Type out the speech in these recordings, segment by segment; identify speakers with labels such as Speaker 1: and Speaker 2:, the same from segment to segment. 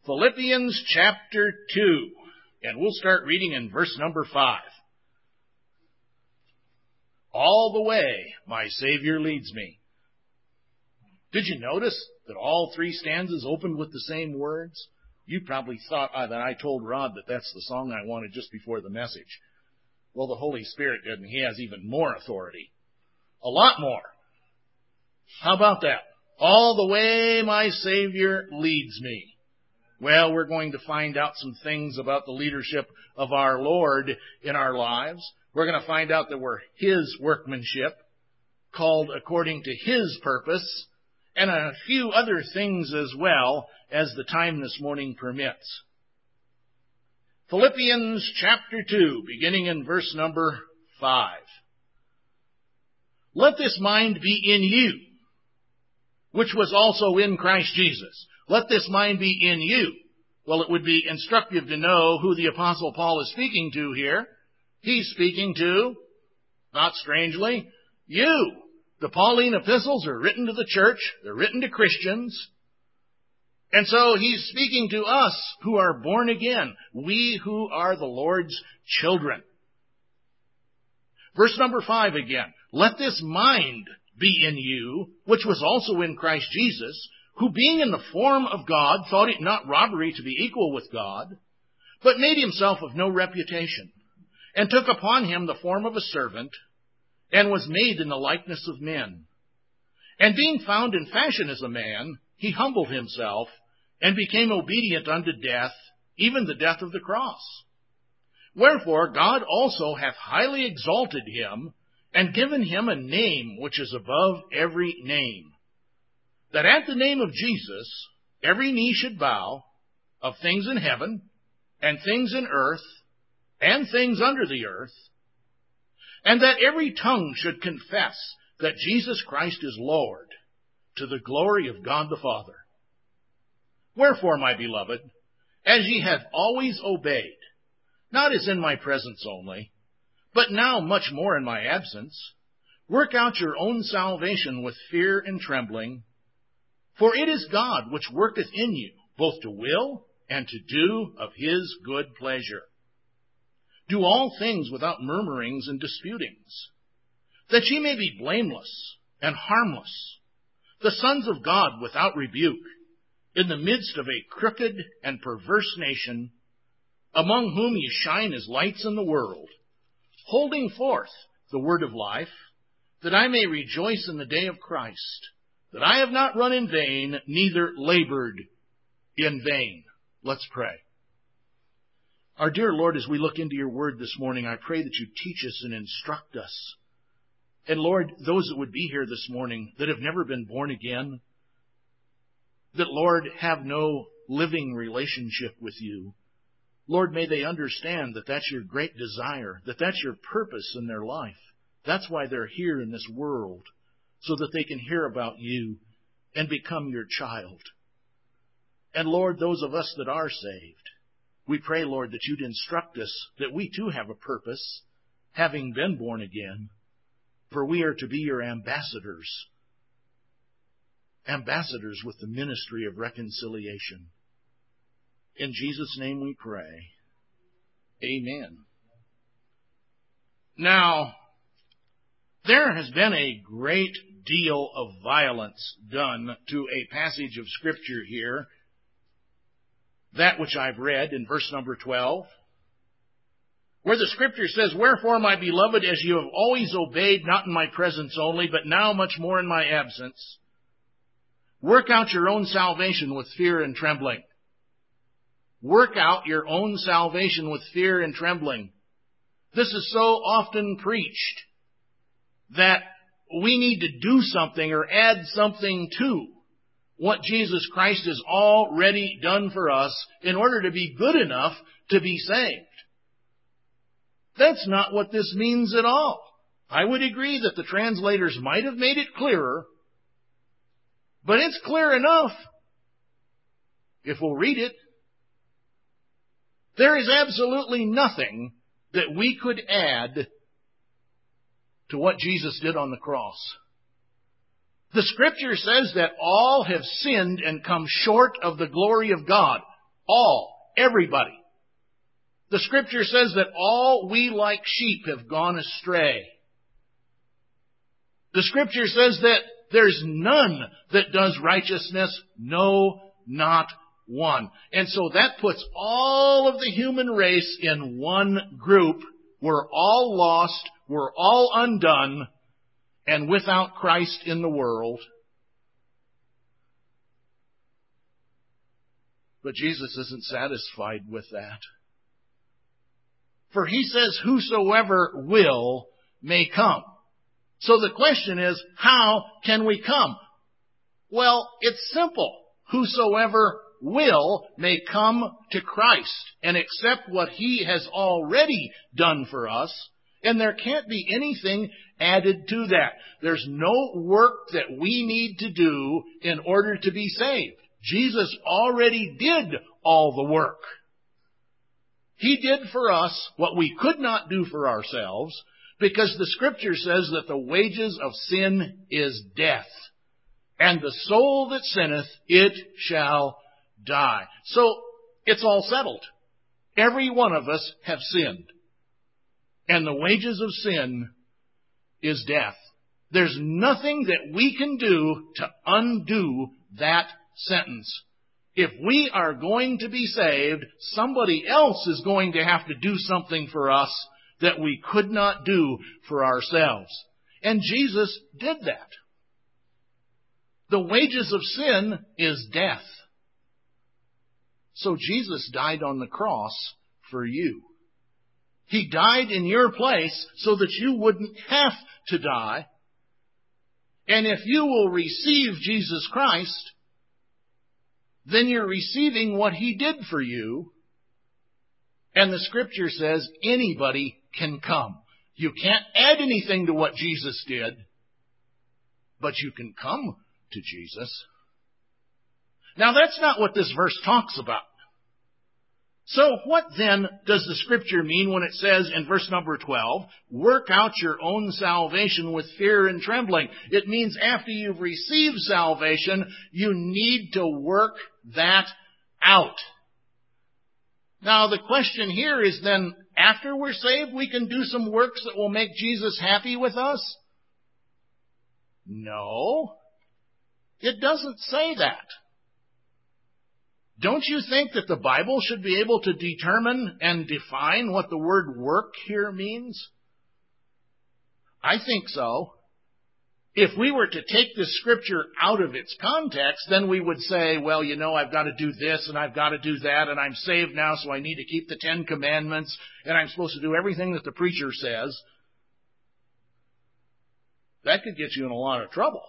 Speaker 1: Philippians chapter 2, and we'll start reading in verse number 5. All the way my Savior leads me. Did you notice that all three stanzas opened with the same words? You probably thought that I told Rod that that's the song I wanted just before the message. Well, the Holy Spirit didn't. He has even more authority. A lot more. How about that? All the way my Savior leads me. Well, we're going to find out some things about the leadership of our Lord in our lives. We're going to find out that we're His workmanship, called according to His purpose, and a few other things as well as the time this morning permits. Philippians chapter 2, beginning in verse number 5. Let this mind be in you, which was also in Christ Jesus. Let this mind be in you. Well, it would be instructive to know who the Apostle Paul is speaking to here. He's speaking to, not strangely, you. The Pauline epistles are written to the church. They're written to Christians. And so he's speaking to us who are born again, we who are the Lord's children. Verse number 5 again. Let this mind be in you, which was also in Christ Jesus, who being in the form of God, thought it not robbery to be equal with God, but made himself of no reputation, and took upon him the form of a servant, and was made in the likeness of men. And being found in fashion as a man, he humbled himself, and became obedient unto death, even the death of the cross. Wherefore God also hath highly exalted him, and given him a name which is above every name, that at the name of Jesus every knee should bow, of things in heaven, and things in earth, and things under the earth, and that every tongue should confess that Jesus Christ is Lord, to the glory of God the Father. Wherefore, my beloved, as ye have always obeyed, not as in my presence only, but now much more in my absence, work out your own salvation with fear and trembling, for it is God which worketh in you, both to will and to do of His good pleasure. Do all things without murmurings and disputings, that ye may be blameless and harmless, the sons of God without rebuke, in the midst of a crooked and perverse nation, among whom ye shine as lights in the world, holding forth the word of life, that I may rejoice in the day of Christ, that I have not run in vain, neither labored in vain. Let's pray. Our dear Lord, as we look into your word this morning, I pray that you teach us and instruct us. And Lord, those that would be here this morning that have never been born again, that, Lord, have no living relationship with you, Lord, may they understand that that's your great desire, that that's your purpose in their life. That's why they're here in this world, so that they can hear about you and become your child. And Lord, those of us that are saved, we pray, Lord, that you'd instruct us that we too have a purpose, having been born again, for we are to be your ambassadors, ambassadors with the ministry of reconciliation. In Jesus' name we pray. Amen. Now, there has been a great deal of violence done to a passage of Scripture here, that which I've read in verse number 12, where the Scripture says, Wherefore, my beloved, as you have always obeyed, not in my presence only, but now much more in my absence, work out your own salvation with fear and trembling. Work out your own salvation with fear and trembling. This is so often preached that we need to do something or add something to what Jesus Christ has already done for us in order to be good enough to be saved. That's not what this means at all. I would agree that the translators might have made it clearer, but it's clear enough if we'll read it. There is absolutely nothing that we could add to what Jesus did on the cross. The Scripture says that all have sinned and come short of the glory of God. All. Everybody. The Scripture says that all we like sheep have gone astray. The Scripture says that there's none that does righteousness, no, not one. And so that puts all of the human race in one group. We're all lost, we're all undone, and without Christ in the world. But Jesus isn't satisfied with that. For he says, whosoever will may come. So the question is, how can we come? Well, it's simple. Whosoever will may come to Christ and accept what he has already done for us, and there can't be anything added to that. There's no work that we need to do in order to be saved. Jesus already did all the work. He did for us what we could not do for ourselves, because the Scripture says that the wages of sin is death, and the soul that sinneth, it shall die. So, it's all settled. Every one of us have sinned, and the wages of sin is death. There's nothing that we can do to undo that sentence. If we are going to be saved, somebody else is going to have to do something for us that we could not do for ourselves. And Jesus did that. The wages of sin is death. So Jesus died on the cross for you. He died in your place so that you wouldn't have to die. And if you will receive Jesus Christ, then you're receiving what He did for you. And the Scripture says anybody can come. You can't add anything to what Jesus did, but you can come to Jesus. Now that's not what this verse talks about. So what then does the Scripture mean when it says in verse number 12, work out your own salvation with fear and trembling? It means after you've received salvation, you need to work that out. Now the question here is then, after we're saved, we can do some works that will make Jesus happy with us? No. It doesn't say that. Don't you think that the Bible should be able to determine and define what the word work here means? I think so. If we were to take this Scripture out of its context, then we would say, well, I've got to do this and I've got to do that, and I'm saved now, so I need to keep the 10 Commandments, and I'm supposed to do everything that the preacher says. That could get you in a lot of trouble.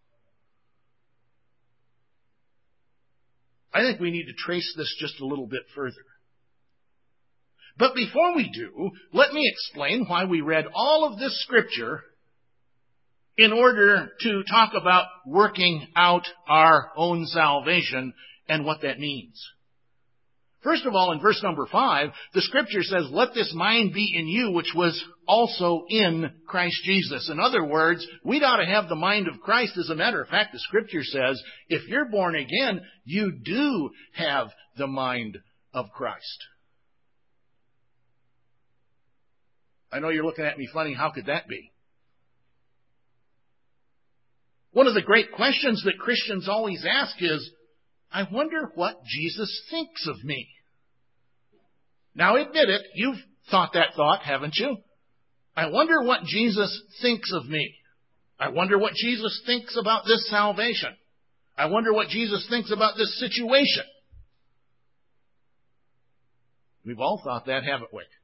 Speaker 1: I think we need to trace this just a little bit further. But before we do, let me explain why we read all of this Scripture in order to talk about working out our own salvation and what that means. First of all, in verse number 5, the Scripture says, let this mind be in you, which was also in Christ Jesus. In other words, we ought to have the mind of Christ. As a matter of fact, the Scripture says, if you're born again, you do have the mind of Christ. I know you're looking at me funny. How could that be? One of the great questions that Christians always ask is, I wonder what Jesus thinks of me. Now admit it, you've thought that thought, haven't you? I wonder what Jesus thinks of me. I wonder what Jesus thinks about this salvation. I wonder what Jesus thinks about this situation. We've all thought that, haven't we?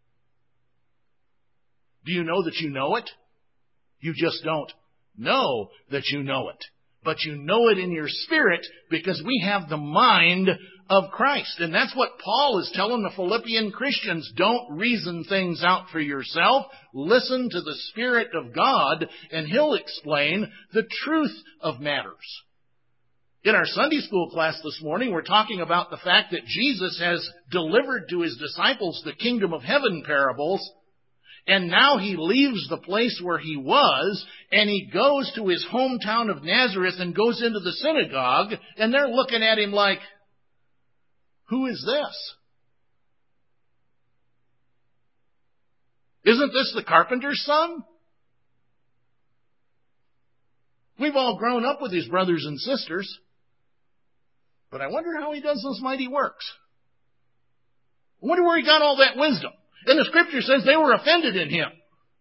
Speaker 1: Do you know that you know it? You just don't know that you know it. But you know it in your spirit because we have the mind of Christ. And that's what Paul is telling the Philippian Christians. Don't reason things out for yourself. Listen to the Spirit of God, and He'll explain the truth of matters. In our Sunday school class this morning, we're talking about the fact that Jesus has delivered to His disciples the kingdom of heaven parables. And now He leaves the place where He was, and He goes to His hometown of Nazareth and goes into the synagogue, and they're looking at Him like, Who is this? Isn't this the carpenter's son? We've all grown up with his brothers and sisters, but I wonder how he does those mighty works. I wonder where he got all that wisdom. And the scripture says they were offended in him.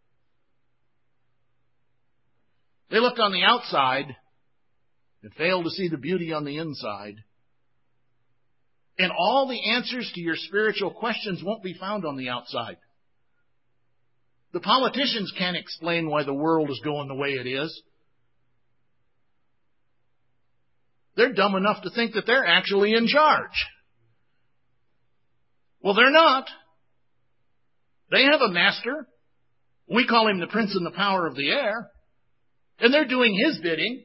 Speaker 1: They looked on the outside and failed to see the beauty on the inside. And all the answers to your spiritual questions won't be found on the outside. The politicians can't explain why the world is going the way it is. They're dumb enough to think that they're actually in charge. Well, they're not. They have a master. We call him the prince and the power of the air. And they're doing his bidding.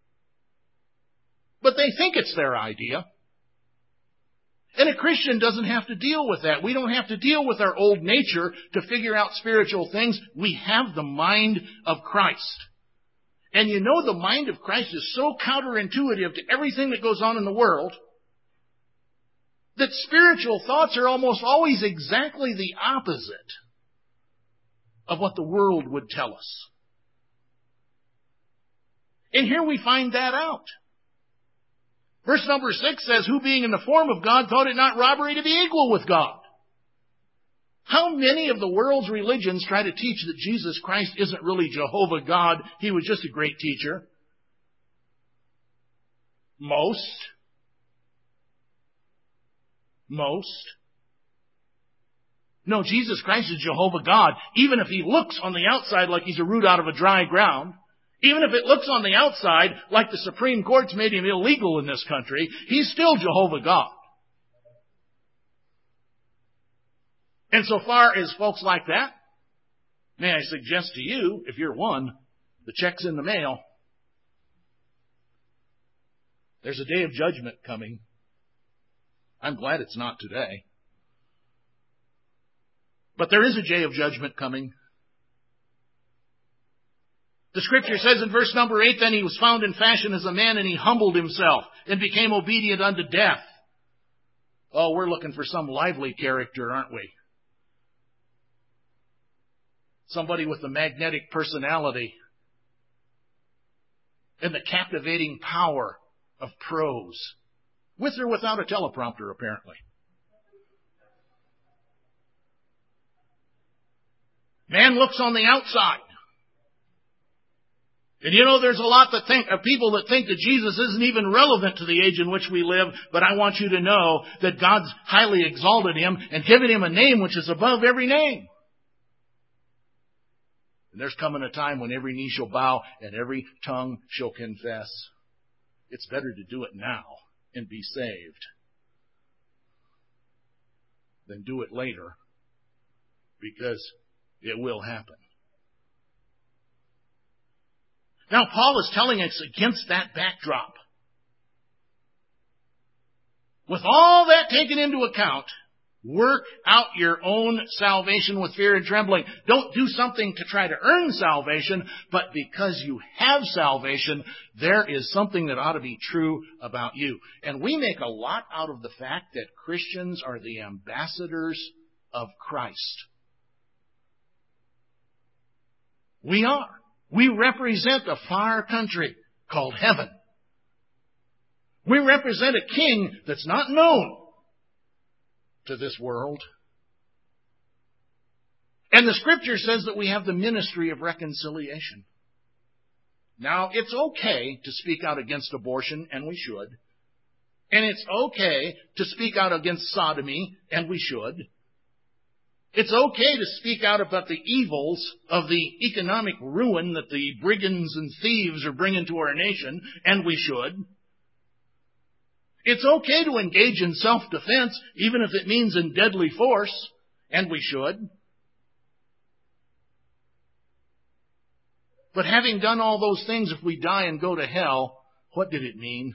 Speaker 1: But they think it's their idea. And a Christian doesn't have to deal with that. We don't have to deal with our old nature to figure out spiritual things. We have the mind of Christ. And you know the mind of Christ is so counterintuitive to everything that goes on in the world that spiritual thoughts are almost always exactly the opposite of what the world would tell us. And here we find that out. Verse number 6 says, who being in the form of God thought it not robbery to be equal with God. How many of the world's religions try to teach that Jesus Christ isn't really Jehovah God? He was just a great teacher. Most. No, Jesus Christ is Jehovah God, even if he looks on the outside like he's a root out of a dry ground. Even if it looks on the outside like the Supreme Court's made him illegal in this country, he's still Jehovah God. And so far as folks like that, may I suggest to you, if you're one, the check's in the mail. There's a day of judgment coming. I'm glad it's not today. But there is a day of judgment coming. The scripture says in verse number 8, then he was found in fashion as a man, and he humbled himself and became obedient unto death. Oh, we're looking for some lively character, aren't we? Somebody with a magnetic personality and the captivating power of prose, with or without a teleprompter, apparently. Man looks on the outside. And you know, there's a lot of people that think that Jesus isn't even relevant to the age in which we live, but I want you to know that God's highly exalted him and given him a name which is above every name. And there's coming a time when every knee shall bow and every tongue shall confess. It's better to do it now and be saved than do it later, because it will happen. Now, Paul is telling us against that backdrop. With all that taken into account, work out your own salvation with fear and trembling. Don't do something to try to earn salvation, but because you have salvation, there is something that ought to be true about you. And we make a lot out of the fact that Christians are the ambassadors of Christ. We are. We represent a far country called heaven. We represent a king that's not known to this world. And the scripture says that we have the ministry of reconciliation. Now, it's okay to speak out against abortion, and we should. And it's okay to speak out against sodomy, and we should. It's okay to speak out about the evils of the economic ruin that the brigands and thieves are bringing to our nation, and we should. It's okay to engage in self-defense, even if it means in deadly force, and we should. But having done all those things, if we die and go to hell, what did it mean?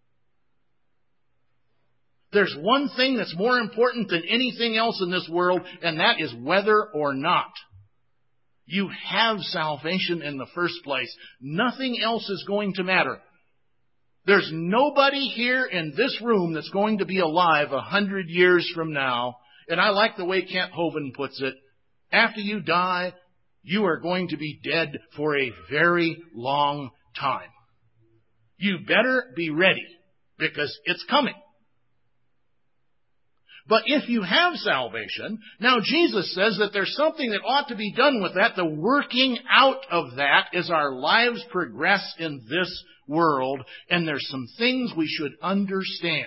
Speaker 1: There's one thing that's more important than anything else in this world, and that is whether or not you have salvation in the first place. Nothing else is going to matter. There's nobody here in this room that's going to be alive 100 years from now. And I like the way Kent Hovind puts it. After you die, you are going to be dead for a very long time. You better be ready, because it's coming. But if you have salvation, now Jesus says that there's something that ought to be done with that, the working out of that as our lives progress in this world, and there's some things we should understand.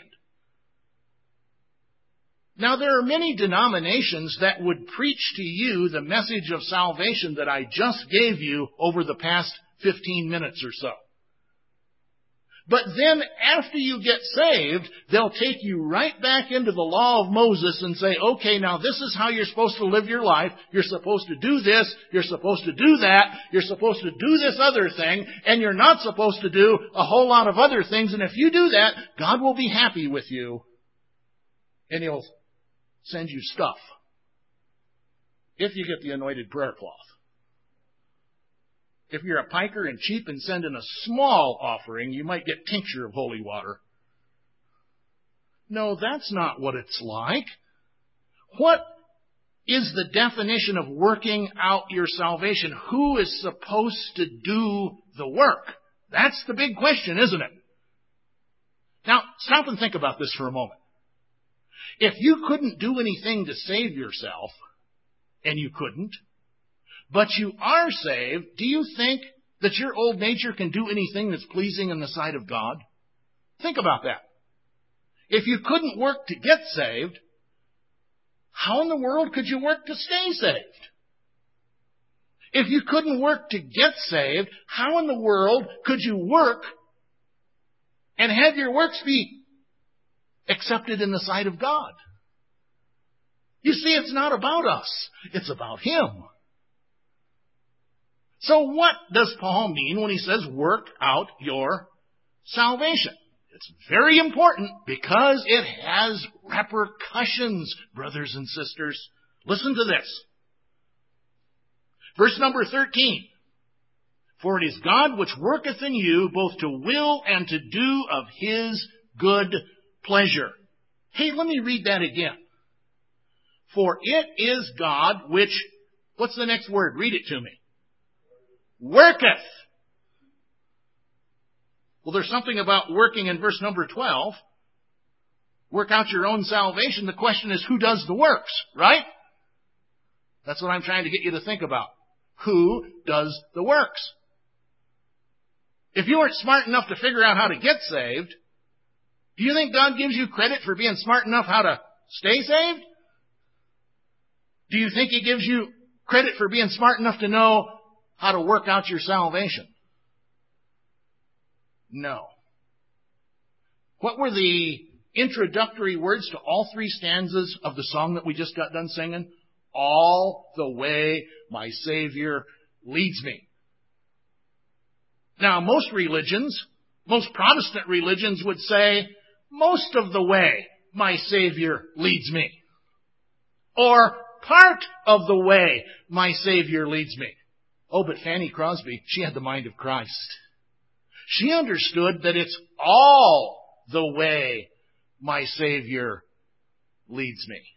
Speaker 1: Now, there are many denominations that would preach to you the message of salvation that I just gave you over the past 15 minutes or so. But then after you get saved, they'll take you right back into the law of Moses and say, okay, now this is how you're supposed to live your life. You're supposed to do this. You're supposed to do that. You're supposed to do this other thing. And you're not supposed to do a whole lot of other things. And if you do that, God will be happy with you. And He'll send you stuff. If you get the anointed prayer cloth. If you're a piker and cheap and send in a small offering, you might get tincture of holy water. No, that's not what it's like. What is the definition of working out your salvation? Who is supposed to do the work? That's the big question, isn't it? Now, stop and think about this for a moment. If you couldn't do anything to save yourself, and you couldn't, but you are saved, do you think that your old nature can do anything that's pleasing in the sight of God? Think about that. If you couldn't work to get saved, how in the world could you work to stay saved? If you couldn't work to get saved, how in the world could you work and have your works be accepted in the sight of God? You see, it's not about us. It's about Him. So what does Paul mean when he says work out your salvation? It's very important because it has repercussions, brothers and sisters. Listen to this. Verse number 13. For it is God which worketh in you both to will and to do of His good pleasure. Hey, let me read that again. For it is God which, what's the next word? Read it to me. Worketh. Well, there's something about working in verse number 12. Work out your own salvation. The question is, who does the works, right? That's what I'm trying to get you to think about. Who does the works? If you weren't smart enough to figure out how to get saved, do you think God gives you credit for being smart enough how to stay saved? Do you think He gives you credit for being smart enough to know how to work out your salvation? No. What were the introductory words to all three stanzas of the song that we just got done singing? All the way my Savior leads me. Now, most religions, most Protestant religions would say, most of the way my Savior leads me. Or part of the way my Savior leads me. Oh, but Fanny Crosby, she had the mind of Christ. She understood that it's all the way my Savior leads me.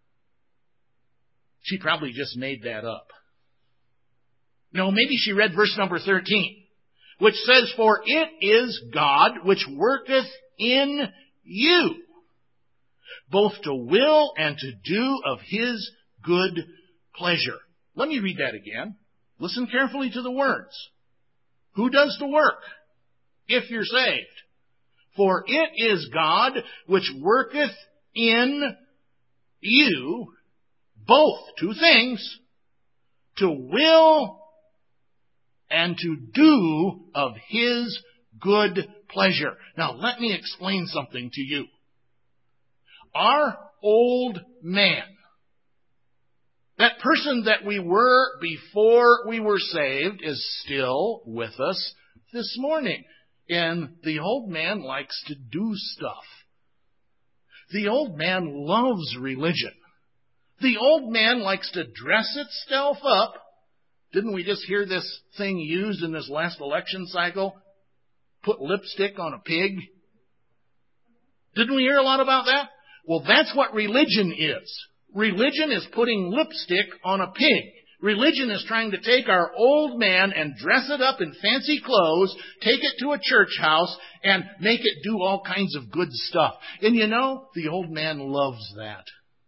Speaker 1: She probably just made that up. No, maybe she read verse number 13, which says, for it is God which worketh in you, both to will and to do of His good pleasure. Let me read that again. Listen carefully to the words. Who does the work if you're saved? For it is God which worketh in you both, two things, to will and to do of His good pleasure. Now, let me explain something to you. Our old man, that person that we were before we were saved, is still with us this morning. And the old man likes to do stuff. The old man loves religion. The old man likes to dress itself up. Didn't we just hear this thing used in this last election cycle? put lipstick on a pig? Didn't we hear a lot about that? Well, that's what religion is. Religion is putting lipstick on a pig. Religion is trying to take our old man and dress it up in fancy clothes, take it to a church house, and make it do all kinds of good stuff. And you know, the old man loves that.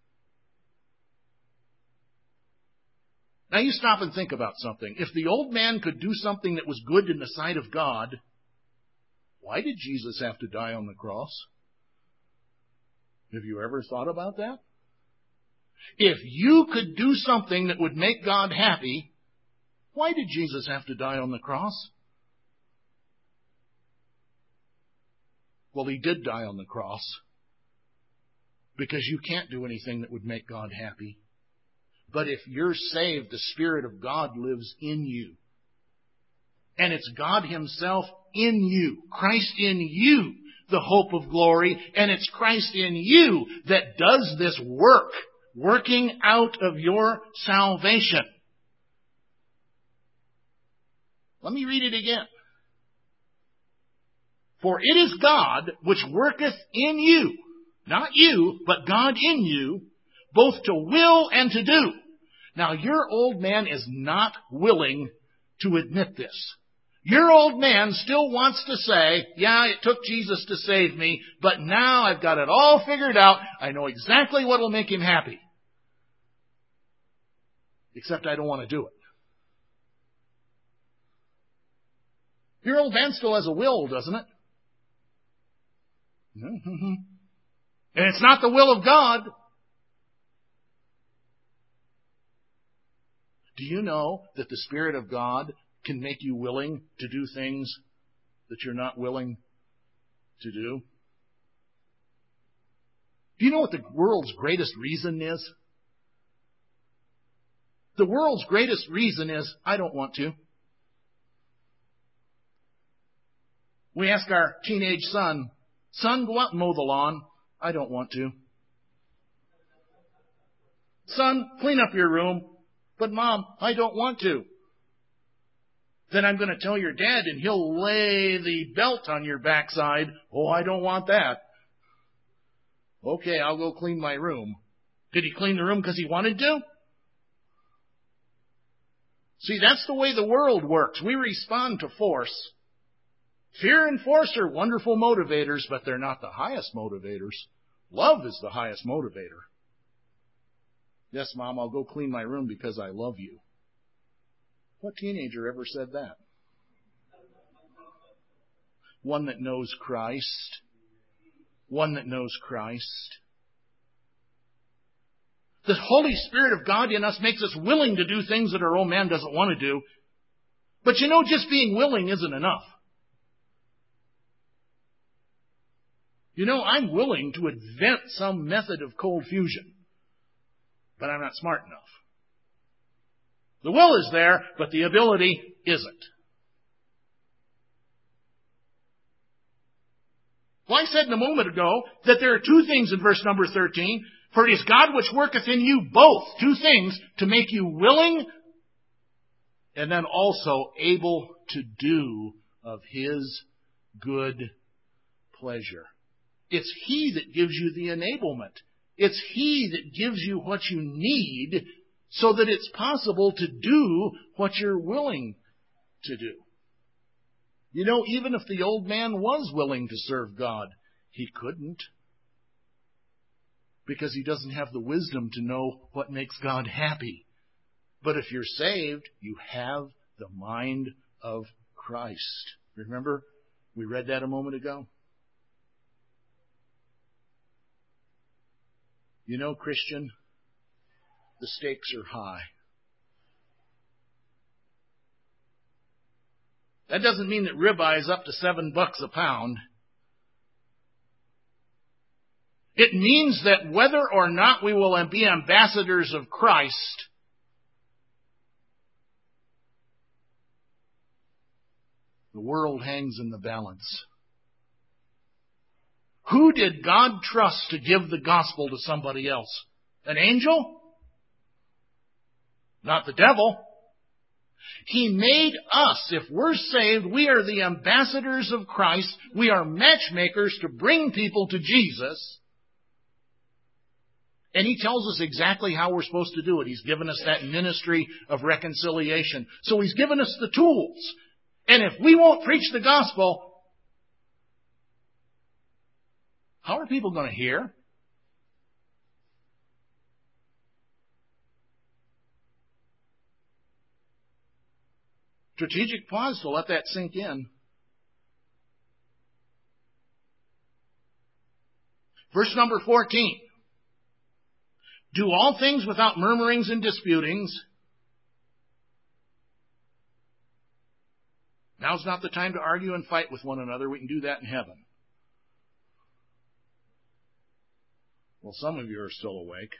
Speaker 1: Now you stop and think about something. If the old man could do something that was good in the sight of God, why did Jesus have to die on the cross? Have you ever thought about that? If you could do something that would make God happy, why did Jesus have to die on the cross? Well, he did die on the cross because you can't do anything that would make God happy. But if you're saved, the Spirit of God lives in you. And it's God Himself in you, Christ in you, the hope of glory, and it's Christ in you that does this work, working out of your salvation. Let me read it again. For it is God which worketh in you, not you, but God in you, both to will and to do. Now, your old man is not willing to admit this. Your old man still wants to say, yeah, it took Jesus to save me, but now I've got it all figured out. I know exactly what will make Him happy. Except I don't want to do it. Your old man still has a will, doesn't it? Mm-hmm. And it's not the will of God. Do you know that the Spirit of God can make you willing to do things that you're not willing to do? Do you know what the world's greatest reason is? The world's greatest reason is, I don't want to. We ask our teenage son, son, go out and mow the lawn. I don't want to. Son, clean up your room. But Mom, I don't want to. Then I'm going to tell your dad and he'll lay the belt on your backside. Oh, I don't want that. Okay, I'll go clean my room. Did he clean the room because he wanted to? See, that's the way the world works. We respond to force. Fear and force are wonderful motivators, but they're not the highest motivators. Love is the highest motivator. Yes, Mom, I'll go clean my room because I love you. What teenager ever said that? One that knows Christ. One that knows Christ. The Holy Spirit of God in us makes us willing to do things that our old man doesn't want to do. But you know, just being willing isn't enough. You know, I'm willing to invent some method of cold fusion. But I'm not smart enough. The will is there, but the ability isn't. Well, I said a moment ago that there are two things in verse number 13. For it is God which worketh in you both, two things, to make you willing and then also able to do of His good pleasure. It's He that gives you the enablement. It's He that gives you what you need so that it's possible to do what you're willing to do. You know, even if the old man was willing to serve God, he couldn't. Because he doesn't have the wisdom to know what makes God happy. But if you're saved, you have the mind of Christ. Remember, we read that a moment ago. You know, Christian, the stakes are high. That doesn't mean that ribeye is up to $7 a pound. It means that whether or not we will be ambassadors of Christ, the world hangs in the balance. Who did God trust to give the gospel to somebody else? An angel? Not the devil. He made us, if we're saved, we are the ambassadors of Christ. We are matchmakers to bring people to Jesus. And He tells us exactly how we're supposed to do it. He's given us that ministry of reconciliation. So He's given us the tools. And if we won't preach the gospel, how are people going to hear? Strategic pause to let that sink in. Verse number 14. Do all things without murmurings and disputings. Now's not the time to argue and fight with one another. We can do that in heaven. Well, some of you are still awake.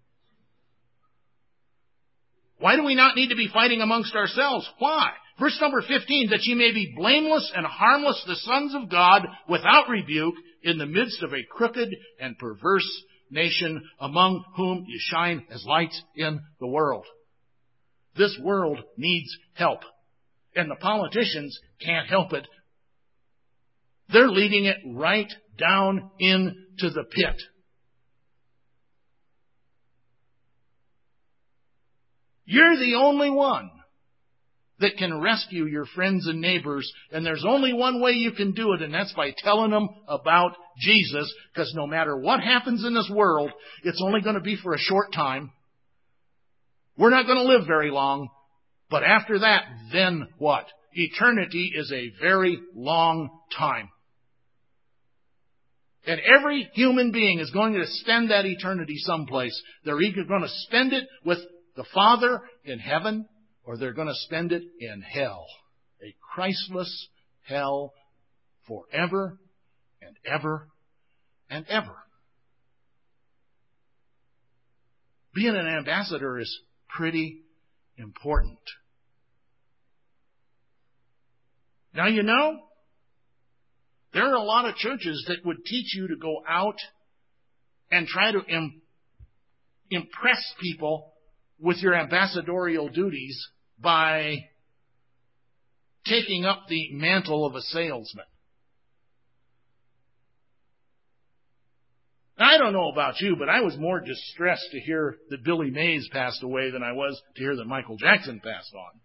Speaker 1: Why do we not need to be fighting amongst ourselves? Why? Verse number 15, that ye may be blameless and harmless, the sons of God, without rebuke, in the midst of a crooked and perverse nation, among whom you shine as lights in the world. This world needs help. And the politicians can't help it. They're leading it right down into the pit. You're the only one that can rescue your friends and neighbors, and there's only one way you can do it, and that's by telling them about Jesus, because no matter what happens in this world, it's only going to be for a short time. We're not going to live very long, but after that, then what? Eternity is a very long time. And every human being is going to spend that eternity someplace. They're either going to spend it with the Father in heaven, or they're going to spend it in hell. A Christless hell forever and ever and ever. Being an ambassador is pretty important. Now, you know, there are a lot of churches that would teach you to go out and try to impress people with your ambassadorial duties by taking up the mantle of a salesman. Now, I don't know about you, but I was more distressed to hear that Billy Mays passed away than I was to hear that Michael Jackson passed on.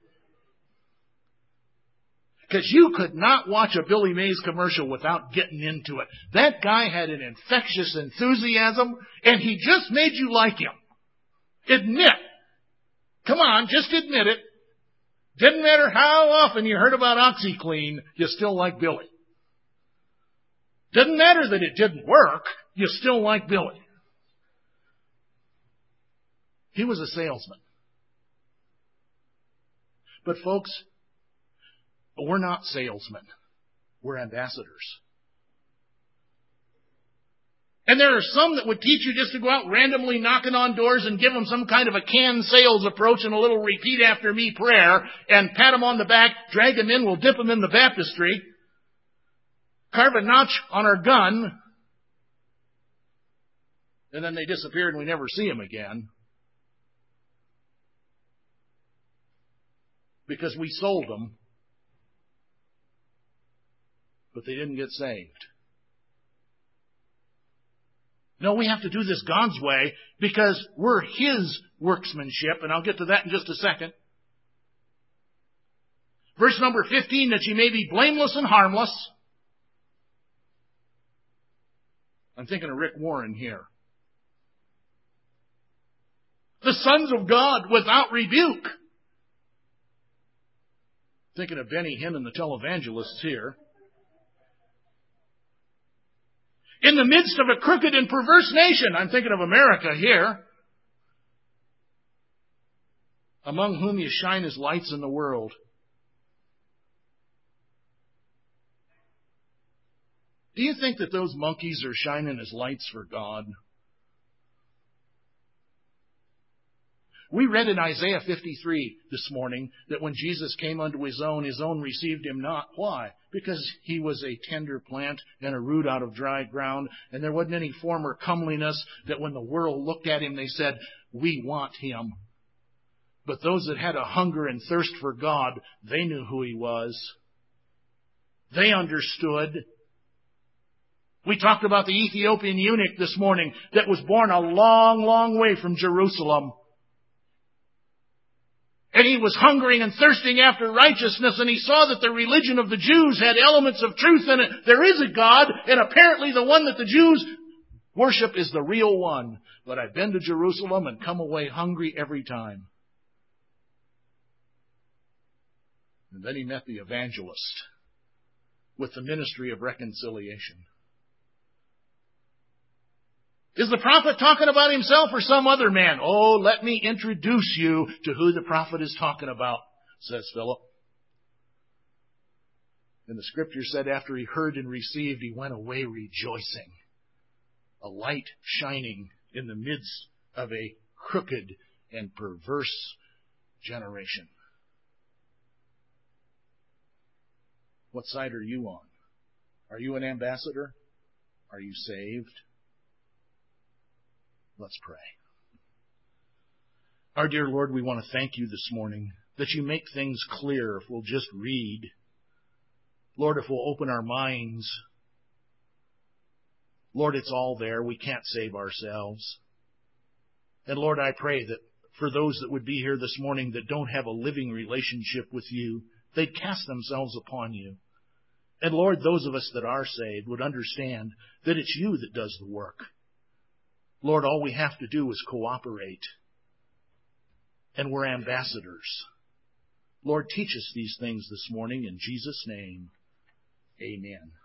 Speaker 1: Because you could not watch a Billy Mays commercial without getting into it. That guy had an infectious enthusiasm, and he just made you like him. Admit. Come on, just admit it. Didn't matter how often you heard about OxyClean, you still like Billy. Didn't matter that it didn't work, you still like Billy. He was a salesman. But folks, we're not salesmen. We're ambassadors. And there are some that would teach you just to go out randomly knocking on doors and give them some kind of a canned sales approach and a little repeat after me prayer and pat them on the back, drag them in, we'll dip them in the baptistry, carve a notch on our gun, and then they disappear and we never see them again. Because we sold them, but they didn't get saved. No, we have to do this God's way because we're His workmanship, and I'll get to that in just a second. Verse number 15, that ye may be blameless and harmless. I'm thinking of Rick Warren here. The sons of God without rebuke. Thinking of Benny Hinn and the televangelists here. In the midst of a crooked and perverse nation. I'm thinking of America here. Among whom you shine as lights in the world. Do you think that those monkeys are shining as lights for God? We read in Isaiah 53 this morning that when Jesus came unto His own received Him not. Why? Because He was a tender plant and a root out of dry ground, and there wasn't any form or comeliness that when the world looked at Him, they said, we want Him. But those that had a hunger and thirst for God, they knew who He was. They understood. We talked about the Ethiopian eunuch this morning that was born a long, long way from Jerusalem. And he was hungering and thirsting after righteousness, and he saw that the religion of the Jews had elements of truth in it. There is a God, and apparently the one that the Jews worship is the real one. But I've been to Jerusalem and come away hungry every time. And then he met the evangelist with the ministry of reconciliation. Is the prophet talking about himself or some other man? Oh, let me introduce you to who the prophet is talking about, says Philip. And the scripture said after he heard and received, he went away rejoicing. A light shining in the midst of a crooked and perverse generation. What side are you on? Are you an ambassador? Are you saved? Let's pray. Our dear Lord, we want to thank you this morning that you make things clear if we'll just read. Lord, if we'll open our minds. Lord, it's all there. We can't save ourselves. And Lord, I pray that for those that would be here this morning that don't have a living relationship with you, they'd cast themselves upon you. And Lord, those of us that are saved would understand that it's you that does the work. Lord, all we have to do is cooperate. And we're ambassadors. Lord, teach us these things this morning in Jesus' name. Amen.